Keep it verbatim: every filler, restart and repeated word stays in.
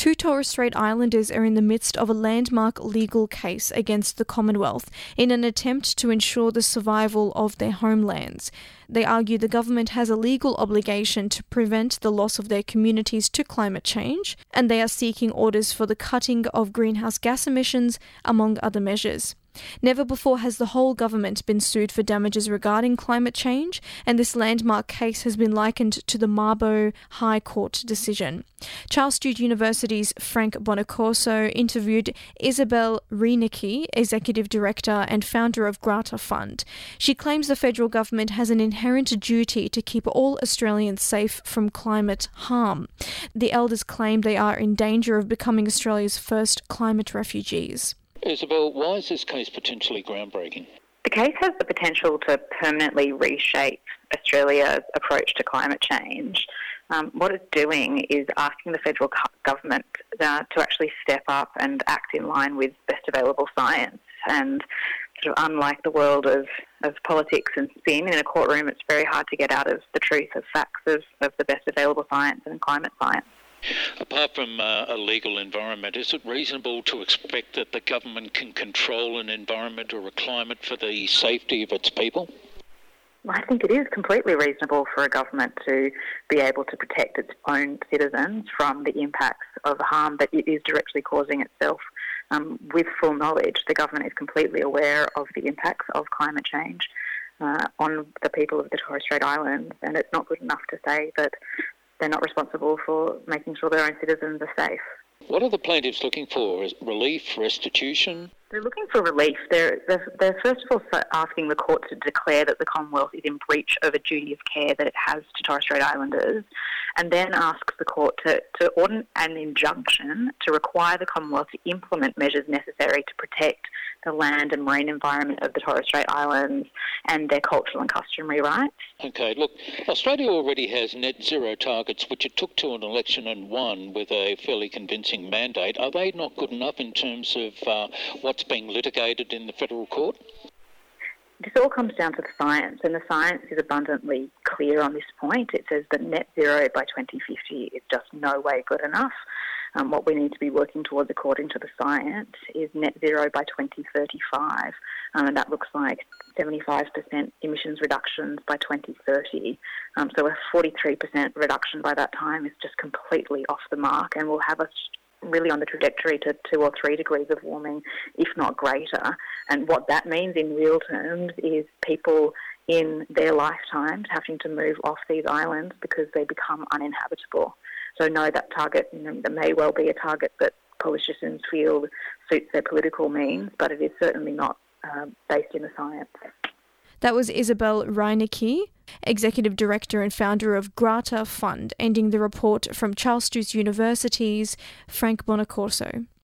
Two Torres Strait Islanders are in the midst of a landmark legal case against the Commonwealth in an attempt to ensure the survival of their homelands. They argue the government has a legal obligation to prevent the loss of their communities to climate change, and they are seeking orders for the cutting of greenhouse gas emissions, among other measures. Never before has the whole government been sued for damages regarding climate change, and this landmark case has been likened to the Mabo High Court decision. Charles Sturt University's Frank Bonacorso interviewed Isabel Reinecke, Executive Director and founder of Grata Fund. She claims the federal government has an inherent duty to keep all Australians safe from climate harm. The elders claim they are in danger of becoming Australia's first climate refugees. Isabel, why is this case potentially groundbreaking? The case has the potential to permanently reshape Australia's approach to climate change. Um, what it's doing is asking the federal government uh, to actually step up and act in line with best available science. And sort of unlike the world of, of politics and spin, in a courtroom it's very hard to get out of the truth of facts of, of the best available science and climate science. Apart from uh, a legal environment, is it reasonable to expect that the government can control an environment or a climate for the safety of its people? Well, I think it is completely reasonable for a government to be able to protect its own citizens from the impacts of harm that it is directly causing itself. Um, with full knowledge, the government is completely aware of the impacts of climate change uh, on the people of the Torres Strait Islands, and it's not good enough to say that they're not responsible for making sure their own citizens are safe. What are the plaintiffs looking for? Is relief, restitution? They're looking for relief. They're, they're, they're first of all asking the court to declare that the Commonwealth is in breach of a duty of care that it has to Torres Strait Islanders, and then asks the court to, to order an injunction to require the Commonwealth to implement measures necessary to protect the land and marine environment of the Torres Strait Islands and their cultural and customary rights. Okay, look, Australia already has net zero targets, which it took to an election and won with a fairly convincing mandate. Are they not good enough in terms of uh, what's being litigated in the federal court? This all comes down to the science, and the science is abundantly clear on this point. It says that net zero by twenty fifty is just no way good enough. Um, what we need to be working towards, according to the science, is net zero by twenty thirty-five, um, and that looks like seventy-five percent emissions reductions by twenty thirty. Um, so a forty-three percent reduction by that time is just completely off the mark, and will have us really on the trajectory to two or three degrees of warming, if not greater. And what that means in real terms is people in their lifetimes having to move off these islands because they become uninhabitable. So no, that target, you know, that may well be a target that politicians feel suits their political means, but it is certainly not uh, based in the science. That was Isabel Reinecke, Executive Director and founder of Grata Fund, ending the report from Charles Sturt University's Frank Bonacorso.